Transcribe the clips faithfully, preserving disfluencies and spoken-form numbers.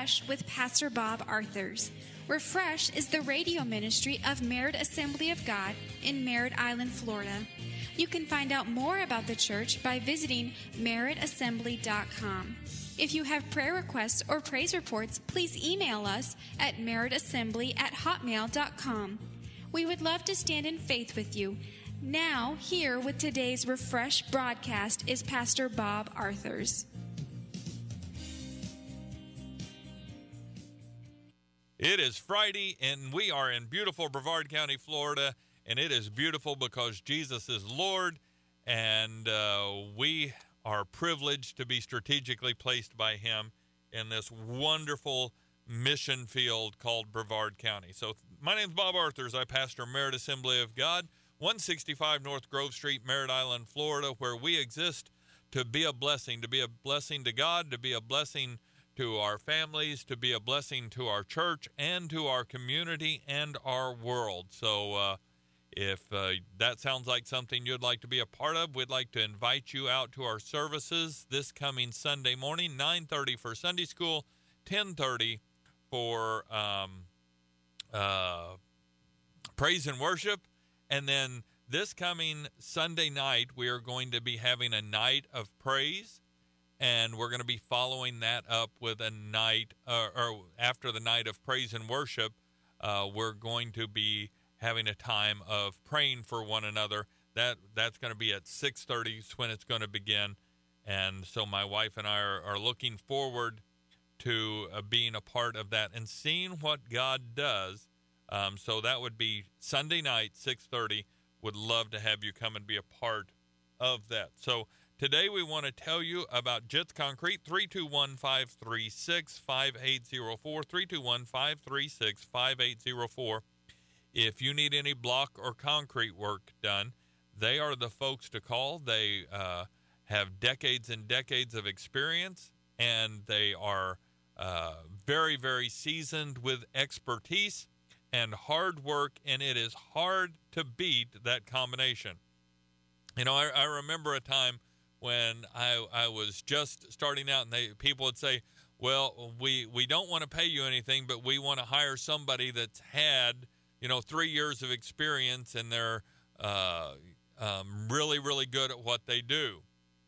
Refresh with Pastor Bob Arthurs. Refresh is the radio ministry of Merritt Assembly of God in Merritt Island, Florida. You can find out more about the church by visiting merritt assembly dot com. If you have prayer requests or praise reports, please email us at merritt assembly at hotmail dot com. We would love to stand in faith with you. Now, here with today's Refresh broadcast is Pastor Bob Arthurs. It is Friday, and we are in beautiful Brevard County, Florida, and it is beautiful because Jesus is Lord, and uh, we are privileged to be strategically placed by Him in this wonderful mission field called Brevard County. So my name is Bob Arthurs. I pastor Merritt Assembly of God, one sixty-five North Grove Street, Merritt Island, Florida, where we exist to be a blessing, to be a blessing to God, to be a blessing to our families, to be a blessing to our church and to our community and our world. So uh, if uh, that sounds like something you'd like to be a part of, we'd like to invite you out to our services this coming Sunday morning, nine thirty for Sunday school, ten thirty for um, uh, praise and worship. And then this coming Sunday night, we are going to be having a night of praise, and we're going to be following that up with a night, uh, or after the night of praise and worship, uh, we're going to be having a time of praying for one another. That That's going to be at six thirty is when it's going to begin. And so my wife and I are, are looking forward to uh, being a part of that and seeing what God does. Um, so that would be Sunday night, six thirty. Would love to have you come and be a part of that. So today we want to tell you about Jits Concrete, three two one, five three six, five eight zero four, three two one, five three six, five eight zero four. If you need any block or concrete work done, they are the folks to call. They uh, have decades and decades of experience, and they are uh, very, very seasoned with expertise and hard work, and it is hard to beat that combination. You know, I, I remember a time when I, I was just starting out, and they people would say, well, we, we don't want to pay you anything, but we want to hire somebody that's had, you know, three years of experience, and they're uh, um, really, really good at what they do.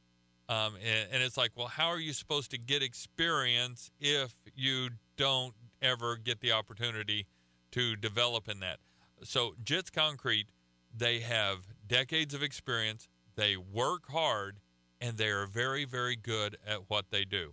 Um, and, and it's like, well, how are you supposed to get experience if you don't ever get the opportunity to develop in that? So Jits Concrete, they have decades of experience, they work hard, and they are very, very good at what they do.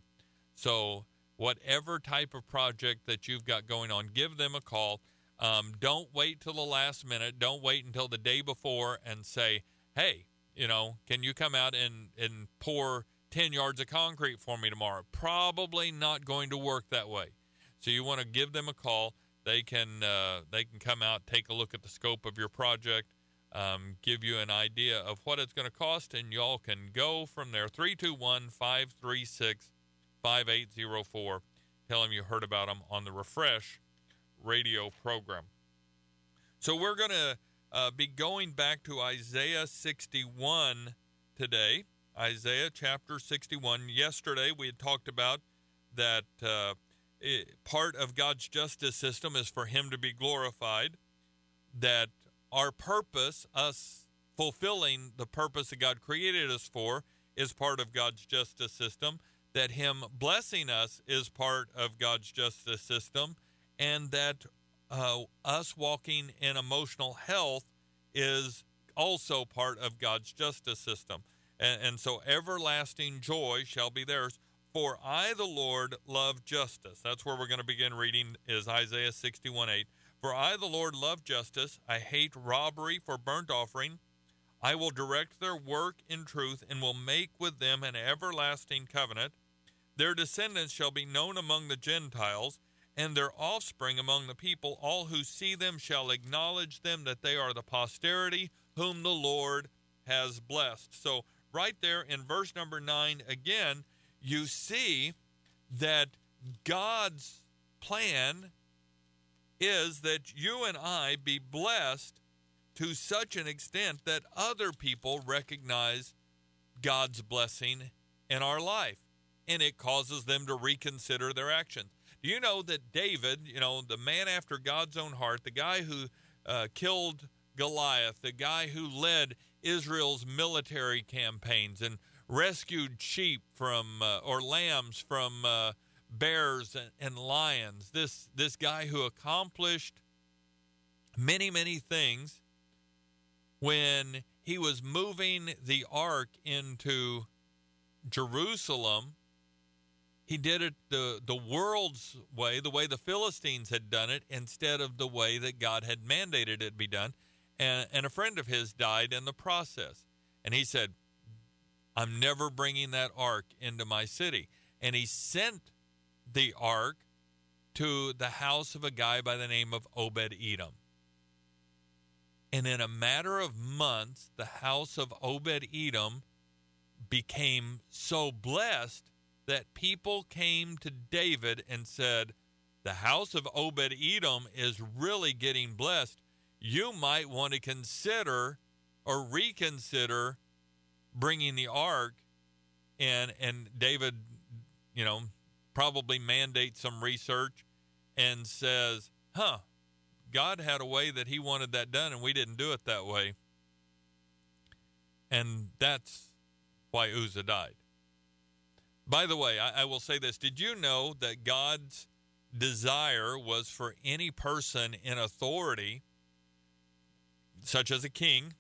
So whatever type of project that you've got going on, give them a call. Um, don't wait till the last minute. Don't wait until the day before and say, hey, you know, can you come out and, and pour ten yards of concrete for me tomorrow? Probably not going to work that way. So you want to give them a call. They can uh, they can come out, take a look at the scope of your project, um, give you an idea of what it's going to cost, and y'all can go from there. three two one, five three six, five eight zero four. Tell them you heard about them on the Refresh radio program. So we're going to uh, be going back to Isaiah sixty-one today. Isaiah chapter sixty-one. Yesterday we had talked about that uh, it, part of God's justice system is for Him to be glorified, that our purpose, us fulfilling the purpose that God created us for, is part of God's justice system, that Him blessing us is part of God's justice system, and that uh, us walking in emotional health is also part of God's justice system. And, and so everlasting joy shall be theirs. For I, the Lord, love justice. That's where we're going to begin reading, is Isaiah sixty-one eight. For I, the Lord, love justice. I hate robbery for burnt offering. I will direct their work in truth and will make with them an everlasting covenant. Their descendants shall be known among the Gentiles, and their offspring among the people. All who see them shall acknowledge them, that they are the posterity whom the Lord has blessed. So right there in verse number nine, again, you see that God's plan is that you and I be blessed to such an extent that other people recognize God's blessing in our life, and it causes them to reconsider their actions. Do you know that David, you know, the man after God's own heart, the guy who uh, killed Goliath, the guy who led Israel's military campaigns and rescued sheep from uh, or lambs from uh, bears and, and lions, this this guy who accomplished many, many things, when he was moving the ark into Jerusalem, he did it the, the world's way, the way the Philistines had done it, instead of the way that God had mandated it be done. And, and a friend of his died in the process. And he said, I'm never bringing that ark into my city. And he sent the ark to the house of a guy by the name of Obed-Edom. And in a matter of months, the house of Obed-Edom became so blessed that people came to David and said, the house of Obed-Edom is really getting blessed. You might want to consider or reconsider bringing the ark in. And David, you know, probably mandates some research and says, huh, God had a way that he wanted that done, and we didn't do it that way. And that's why Uzzah died. By the way, I, I will say this. Did you know that God's desire was for any person in authority, such as a king,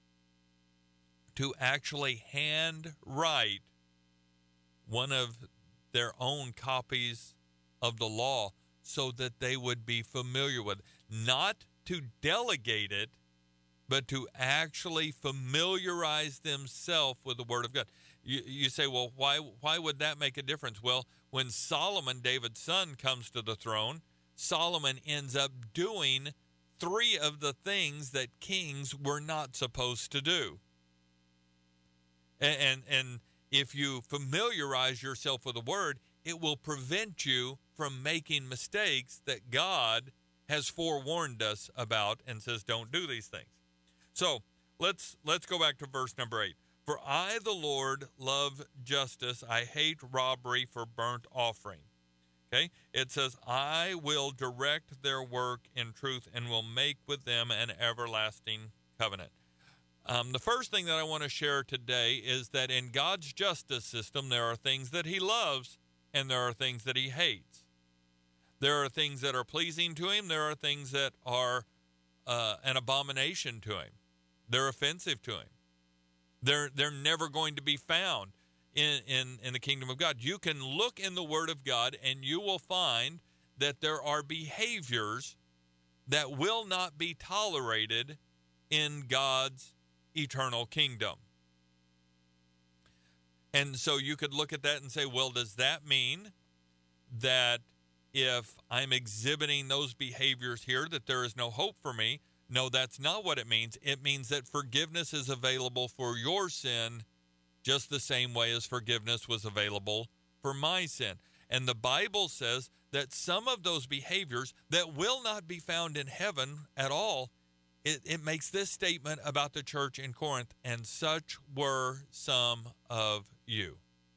to actually handwrite one of their own copies of the law so that they would be familiar with it? Not to delegate it, but to actually familiarize themselves with the Word of God. You, you say, well, why why would that make a difference? Well, when Solomon, David's son, comes to the throne, Solomon ends up doing three of the things that kings were not supposed to do. And, and, and if you familiarize yourself with the Word, it will prevent you from making mistakes that God has forewarned us about and says don't do these things. So let's let's go back to verse number eight. For I, the Lord, love justice. I hate robbery for burnt offering. Okay? It says, I will direct their work in truth and will make with them an everlasting covenant. Um, the first thing that I want to share today is that in God's justice system, there are things that he loves and there are things that he hates. There are things that are pleasing to him. There are things that are uh, an abomination to him. They're offensive to him. They're they're never going to be found in, in, in the kingdom of God. You can look in the Word of God and you will find that there are behaviors that will not be tolerated in God's eternal kingdom. And so you could look at that and say, well, does that mean that if I'm exhibiting those behaviors here, that there is no hope for me? No, that's not what it means. It means that forgiveness is available for your sin just the same way as forgiveness was available for my sin. And the Bible says that some of those behaviors that will not be found in heaven at all, it, it makes this statement about the church in Corinth, and such were some of you.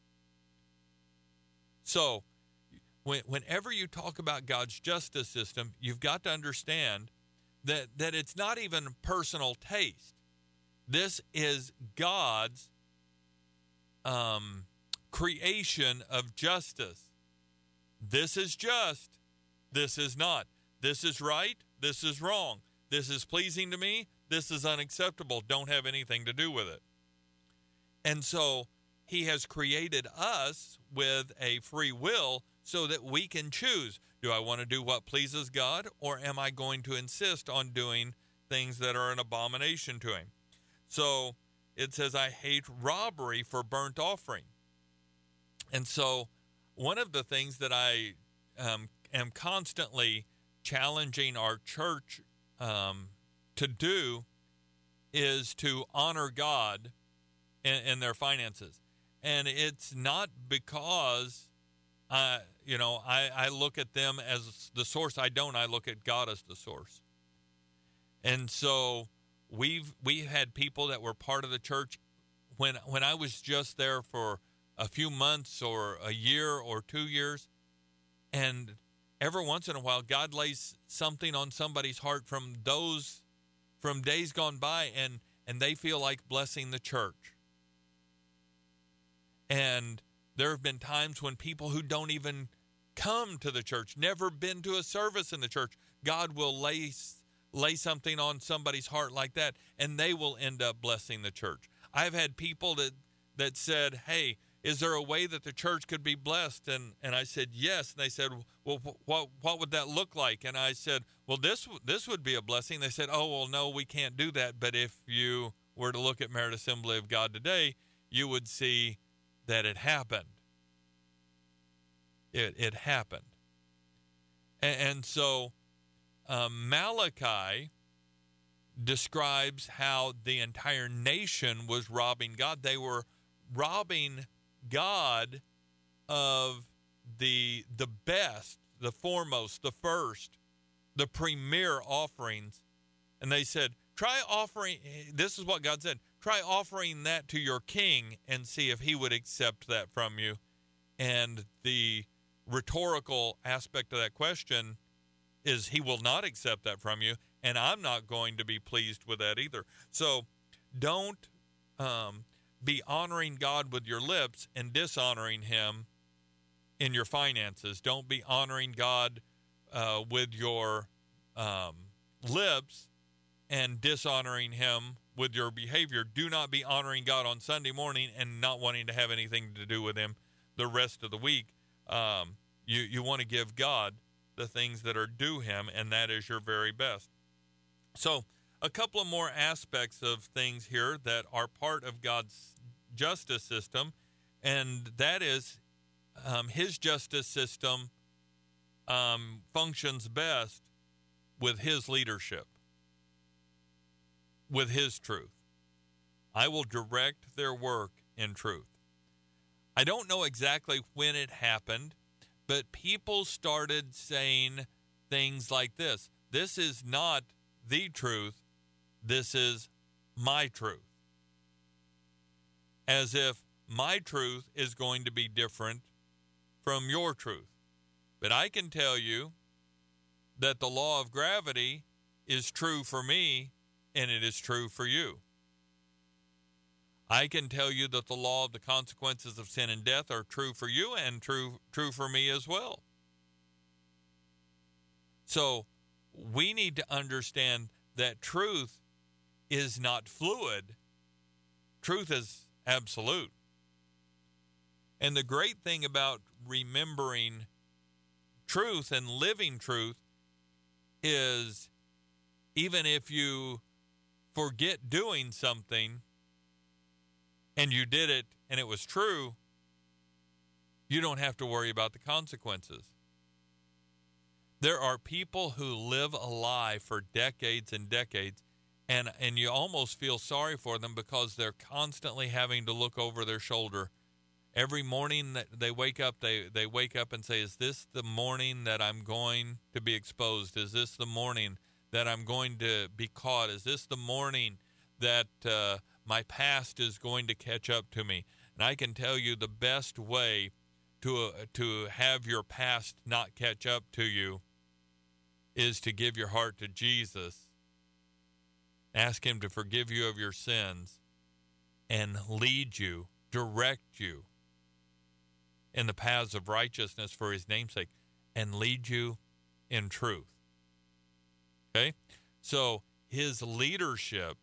So, when, whenever you talk about God's justice system, you've got to understand that, that it's not even personal taste. This is God's um, creation of justice. This is just. This is not. This is right. This is wrong. This is pleasing to me. This is unacceptable. Don't have anything to do with it. And so he has created us with a free will so that we can choose. Do I want to do what pleases God, or am I going to insist on doing things that are an abomination to him? So it says, I hate robbery for burnt offering. And so one of the things that I um, am constantly challenging our church um, to do is to honor God in, in their finances. And it's not because Uh, you know, I, I look at them as the source. I don't. I look at God as the source. And so we've we had people that were part of the church when when I was just there for a few months or a year or two years, and every once in a while, God lays something on somebody's heart from those, from days gone by, and, and they feel like blessing the church. And there have been times when people who don't even come to the church, never been to a service in the church, God will lay, lay something on somebody's heart like that, and they will end up blessing the church. I've had people that, that said, hey, is there a way that the church could be blessed? And and I said, yes. And they said, well, what what would that look like? And I said, well, this this would be a blessing. They said, oh, well, no, we can't do that. But if you were to look at Merit Assembly of God today, you would see that it happened. It, it happened. And, and so um, Malachi describes how the entire nation was robbing God. They were robbing God of the the best, the foremost, the first, the premier offerings. And they said, try offering, this is what God said, try offering that to your king and see if he would accept that from you. And the rhetorical aspect of that question is he will not accept that from you, and I'm not going to be pleased with that either. So don't um, be honoring God with your lips and dishonoring him in your finances. Don't be honoring God uh, with your um, lips and dishonoring him with your behavior. Do not be honoring God on Sunday morning and not wanting to have anything to do with him the rest of the week. Um, you, you want to give God the things that are due him, and that is your very best. So a couple of more aspects of things here that are part of God's justice system, and that is um, his justice system um, functions best with his leadership, with his truth. I will direct their work in truth. I don't know exactly when it happened, but people started saying things like this. This is not the truth. This is my truth. As if my truth is going to be different from your truth. But I can tell you that the law of gravity is true for me, and it is true for you. I can tell you that the law of the consequences of sin and death are true for you and true true for me as well. So we need to understand that truth is not fluid. Truth is absolute. And the great thing about remembering truth and living truth is even if you forget doing something and you did it and it was true, you don't have to worry about the consequences. There are people who live a lie for decades and decades, and, and you almost feel sorry for them because they're constantly having to look over their shoulder. Every morning that they wake up, they, they wake up and say, is this the morning that I'm going to be exposed? Is this the morning that I'm going to be caught? Is this the morning that uh, my past is going to catch up to me? And I can tell you the best way to uh, to have your past not catch up to you is to give your heart to Jesus, ask him to forgive you of your sins, and lead you, direct you in the paths of righteousness for his namesake, and lead you in truth. Okay? So his leadership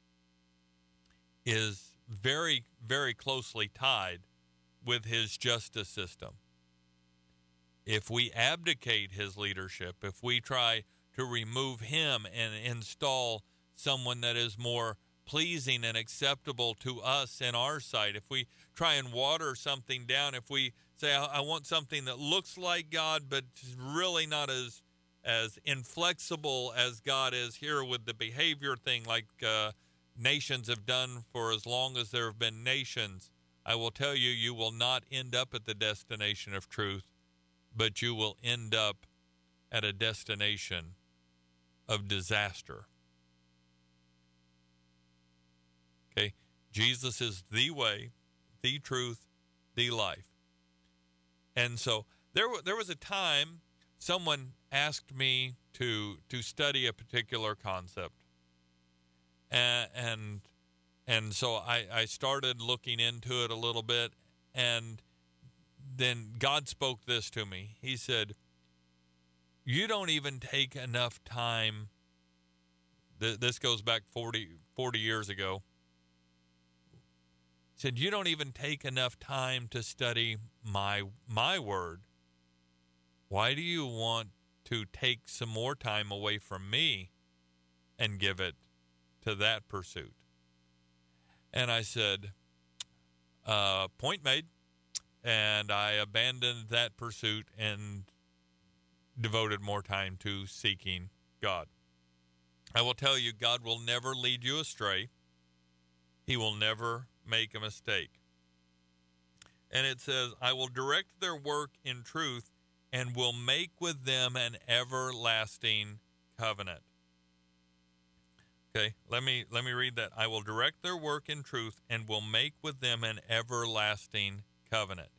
is very, very closely tied with his justice system. If we abdicate his leadership, if we try to remove him and install someone that is more pleasing and acceptable to us in our sight, if we try and water something down, if we say, I want something that looks like God but is really not as as inflexible as God is here with the behavior thing like uh, nations have done for as long as there have been nations, I will tell you, you will not end up at the destination of truth, but you will end up at a destination of disaster. Okay? Jesus is the way, the truth, the life. And so there, there was a time someone asked me to to study a particular concept, and and, and so I, I started looking into it a little bit, and then God spoke this to me. He said, you don't even take enough time. Th- this goes back forty, forty years ago. He said, you don't even take enough time to study my my word. Why do you want to take some more time away from me and give it to that pursuit? And I said, uh, point made. And I abandoned that pursuit and devoted more time to seeking God. I will tell you, God will never lead you astray. He will never make a mistake. And it says, I will direct their work in truth and will make with them an everlasting covenant. Okay, let me let me read that. I will direct their work in truth and will make with them an everlasting covenant.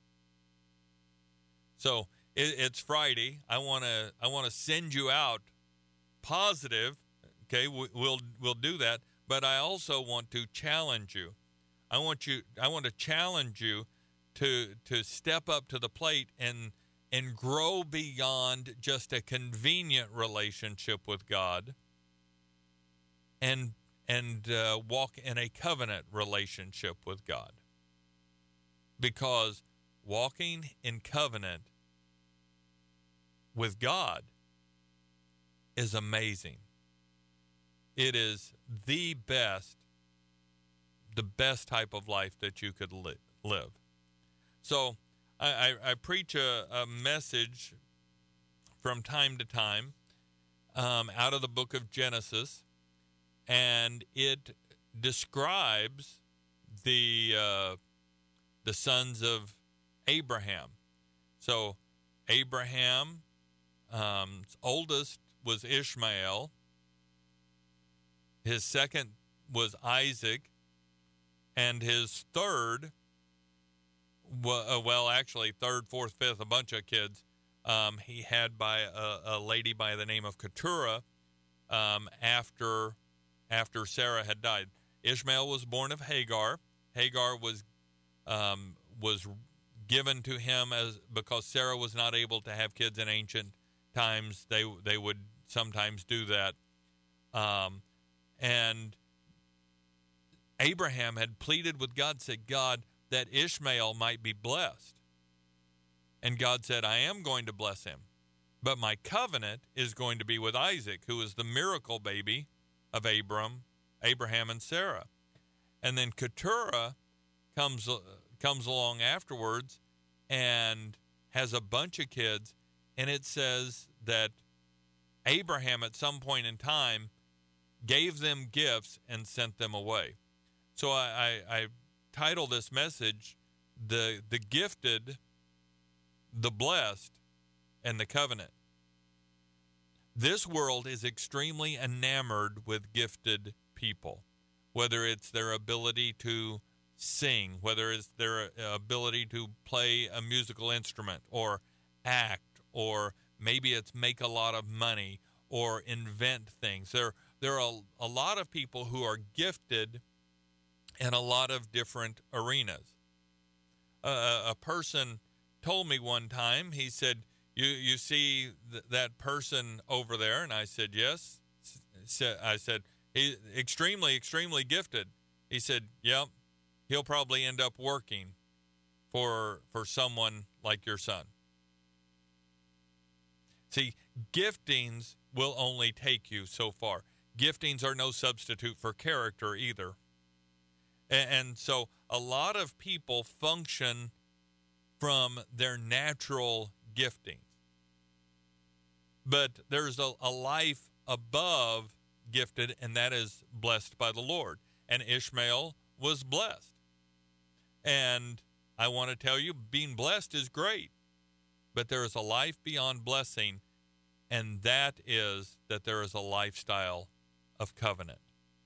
So it, it's Friday. I want to I want to send you out positive. Okay, we, we'll we'll do that. But I also want to challenge you. I want you. I want to challenge you to to step up to the plate and and grow beyond just a convenient relationship with God, and and uh, walk in a covenant relationship with God. Because walking in covenant with God is amazing. It is the best, the best type of life that you could li- live. So I, I, I preach a, a message from time to time um, out of the book of Genesis, and it describes the uh, the sons of Abraham. So Abraham's um, oldest was Ishmael. His second was Isaac, and his third, well, actually third, fourth, fifth, a bunch of kids, um, he had by a, a lady by the name of Keturah um, after after Sarah had died. Ishmael was born of Hagar. Hagar was um, was given to him as because Sarah was not able to have kids in ancient times. They they would sometimes do that. Um, and Abraham had pleaded with God, said, God, that Ishmael might be blessed. And God said, I am going to bless him. But my covenant is going to be with Isaac, who is the miracle baby of Abram, Abraham and Sarah. And then Keturah comes, uh, comes along afterwards and has a bunch of kids. And it says that Abraham at some point in time gave them gifts and sent them away. So I, I, I title this message, the the gifted, the blessed, and the covenant. This world is extremely enamored with gifted people, whether it's their ability to sing, whether it's their ability to play a musical instrument or act, or maybe it's make a lot of money or invent things. There, there are a, a lot of people who are gifted in a lot of different arenas. Uh, a person told me one time, he said, you you see th- that person over there? And I said, yes. I said, he's extremely, extremely gifted. He said, yep, he'll probably end up working for for someone like your son. See, giftings will only take you so far. Giftings are no substitute for character either. And, and so a lot of people function from their natural giftings. But there's a, a life above gifted, and that is blessed by the Lord. And Ishmael was blessed. And I want to tell you, being blessed is great. But there is a life beyond blessing, and that is that there is a lifestyle of covenant.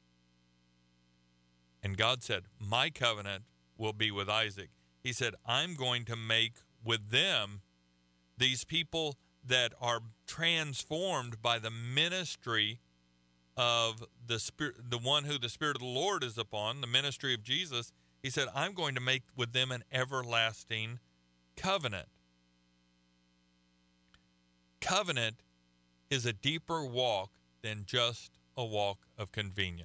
And God said, my covenant will be with Isaac. He said, I'm going to make with them, these people that are transformed by the ministry of the Spirit, the one who the Spirit of the Lord is upon, the ministry of Jesus. He said, I'm going to make with them an everlasting covenant. Covenant is a deeper walk than just a walk of convenience.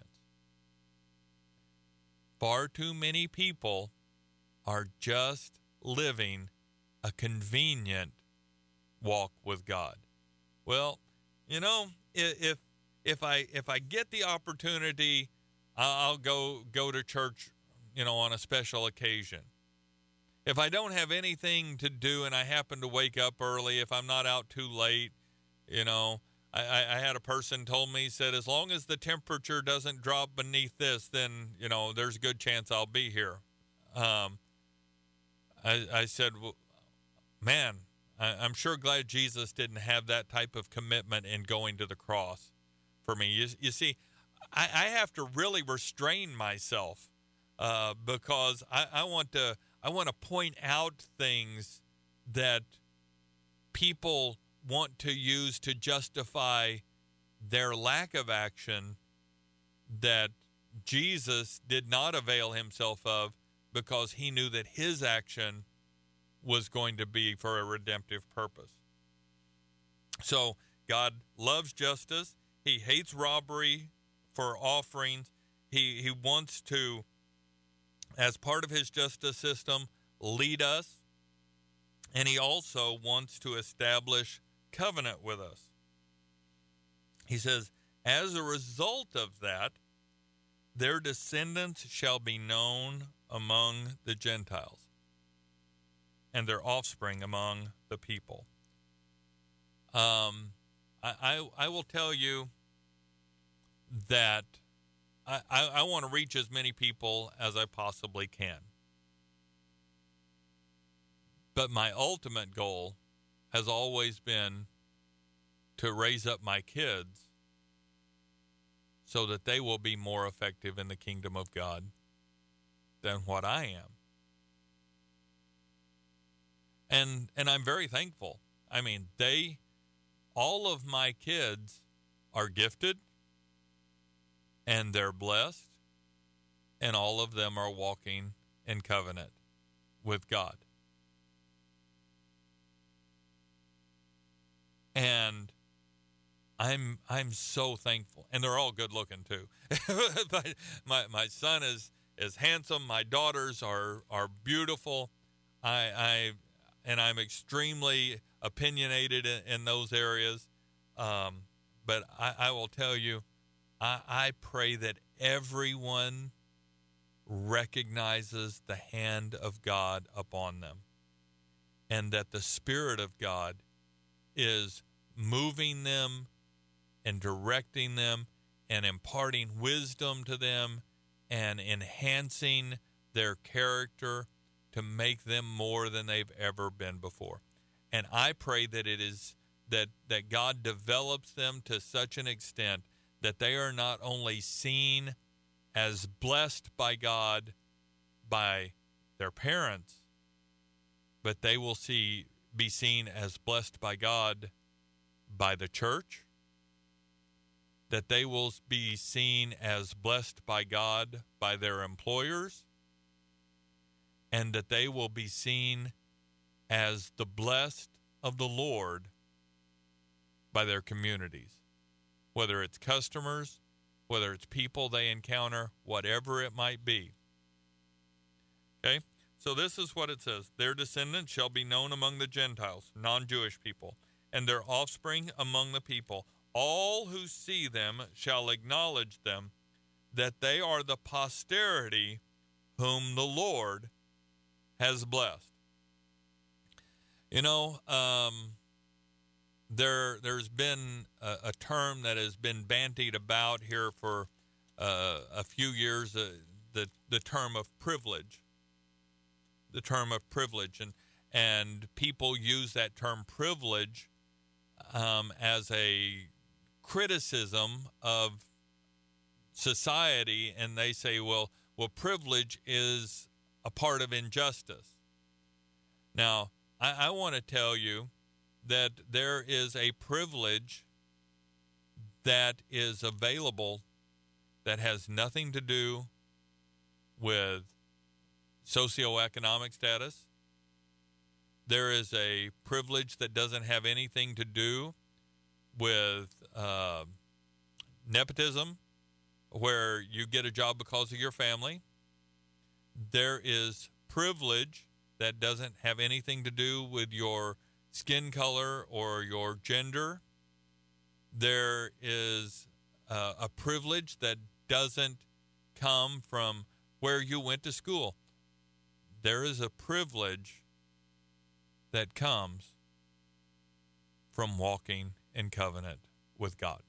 Far too many people are just living a convenient walk with God. Well, you know, if if I if I get the opportunity, I'll go go to church, you know, on a special occasion. If I don't have anything to do and I happen to wake up early, if I'm not out too late, you know, I, I had a person told me, said, as long as the temperature doesn't drop beneath this, then, you know, there's a good chance I'll be here. Um, I, I said, well, man, I, I'm sure glad Jesus didn't have that type of commitment in going to the cross for me. You, you see, I, I have to really restrain myself uh, because I, I want to I want to point out things that people want to use to justify their lack of action that Jesus did not avail himself of, because he knew that his action was going to be for a redemptive purpose. So God loves justice. He hates robbery for offerings. He, he wants to, as part of his justice system, lead us. And he also wants to establish covenant with us. He says, as a result of that, their descendants shall be known among the Gentiles, and their offspring among the people. Um, I, I, I will tell you that I, I, I want to reach as many people as I possibly can. But my ultimate goal has always been to raise up my kids so that they will be more effective in the kingdom of God than what I am. And and I'm very thankful. I mean, they, all of my kids are gifted, and they're blessed, and all of them are walking in covenant with God. And I'm I'm so thankful, and they're all good looking too. my my son is is handsome. My daughters are are beautiful. I I and I'm extremely opinionated in, in those areas. Um, but I, I will tell you, I, I pray that everyone recognizes the hand of God upon them, and that the Spirit of God is moving them and directing them and imparting wisdom to them and enhancing their character to make them more than they've ever been before. And I pray that it is that that God develops them to such an extent that they are not only seen as blessed by God by their parents, but they will see be seen as blessed by God by the church, that they will be seen as blessed by God by their employers, and that they will be seen as the blessed of the Lord by their communities, whether it's customers, whether it's people they encounter, whatever it might be. Okay? So this is what it says. Their descendants shall be known among the Gentiles, non-Jewish people, and their offspring among the people. All who see them shall acknowledge them, that they are the posterity whom the Lord has blessed. You know, um, there, there's been a, a term that has been bandied about here for uh, a few years, uh, the, the term of privilege. The term of privilege. And, and people use that term privilege um, as a criticism of society, and they say, well, well, privilege is a part of injustice. Now, I, I want to tell you that there is a privilege that is available that has nothing to do with socioeconomic status. There is a privilege that doesn't have anything to do with uh, nepotism, where you get a job because of your family. There is privilege that doesn't have anything to do with your skin color or your gender. There is uh, a privilege that doesn't come from where you went to school. There is a privilege that comes from walking in covenant with God.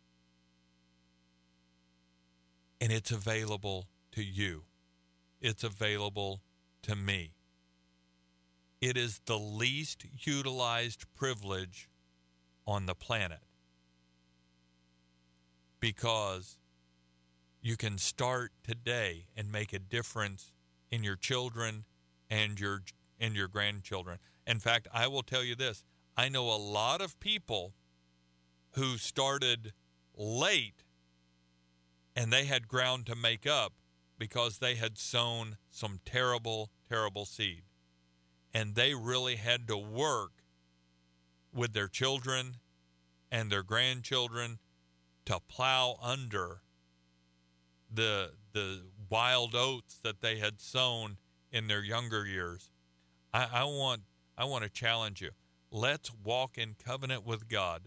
And it's available to you. It's available to me. It is the least utilized privilege on the planet, because you can start today and make a difference in your children and your and your grandchildren. In fact, I will tell you this. I know a lot of people who started late, and they had ground to make up because they had sown some terrible, terrible seed. And they really had to work with their children and their grandchildren to plow under the the wild oats that they had sown in their younger years. I, I want I want to challenge you. Let's walk in covenant with God.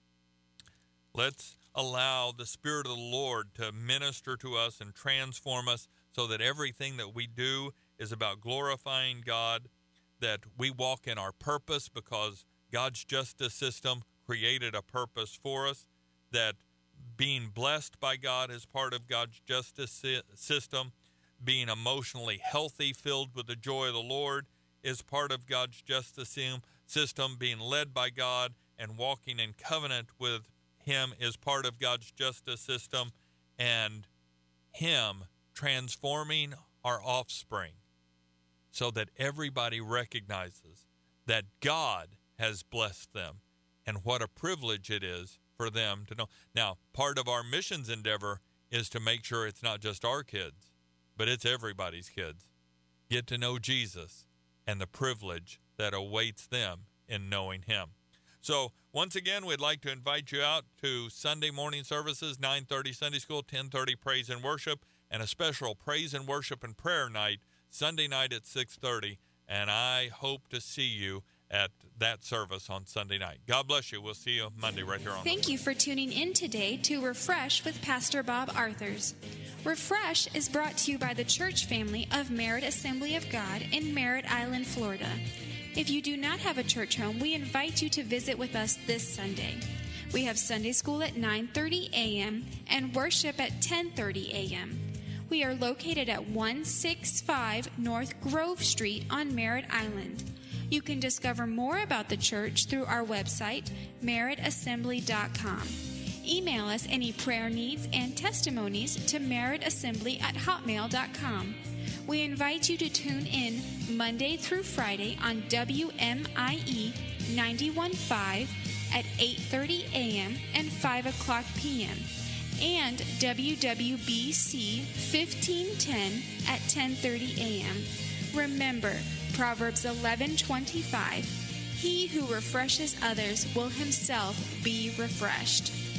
Let's allow the Spirit of the Lord to minister to us and transform us so that everything that we do is about glorifying God, that we walk in our purpose because God's justice system created a purpose for us, that being blessed by God is part of God's justice system, being emotionally healthy, filled with the joy of the Lord, is part of God's justice system, being led by God and walking in covenant with Him is part of God's justice system, and Him transforming our offspring so that everybody recognizes that God has blessed them and what a privilege it is for them to know. Now, part of our missions endeavor is to make sure it's not just our kids, but it's everybody's kids. Get to know Jesus and the privilege that awaits them in knowing Him. So, once again, we'd like to invite you out to Sunday morning services, nine thirty Sunday school, ten thirty praise and worship, and a special praise and worship and prayer night Sunday night at six thirty. And I hope to see you at that service on Sunday night. God bless you. We'll see you Monday right here on. Thank you for tuning in today to Refresh with Pastor Bob Arthurs. Refresh is brought to you by the church family of Merritt Assembly of God in Merritt Island, Florida. If you do not have a church home, we invite you to visit with us this Sunday. We have Sunday school at nine thirty a.m. and worship at ten thirty a.m. We are located at one sixty-five North Grove Street on Merritt Island. You can discover more about the church through our website, merritt assembly dot com. Email us any prayer needs and testimonies to merrittassembly at hotmail dot com. We invite you to tune in Monday through Friday on W M I E ninety-one point five at eight thirty a.m. and five o'clock p.m. and W W B C fifteen ten at ten thirty a.m. Remember, Proverbs eleven twenty-five, he who refreshes others will himself be refreshed.